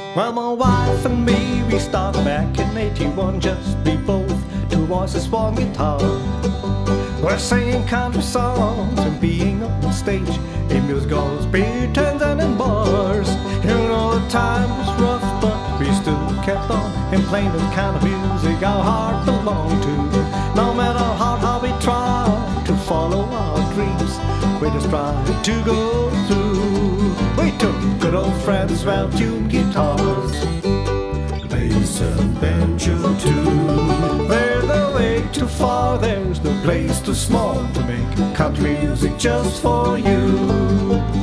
Well, my wife and me, we started back in 81, just be both, two voices, one guitar. We're singing country songs and being on stage in music halls, beer tents and in bars. You know the time was rough, but we still kept on and playing the kind of music our heart belonged to. No matter how hard we try to follow our dreams, we just try to go through. We took good old friends, well-tuned guitars, bass and banjo too. There's no way too far, there's no place too small to make country music just for you.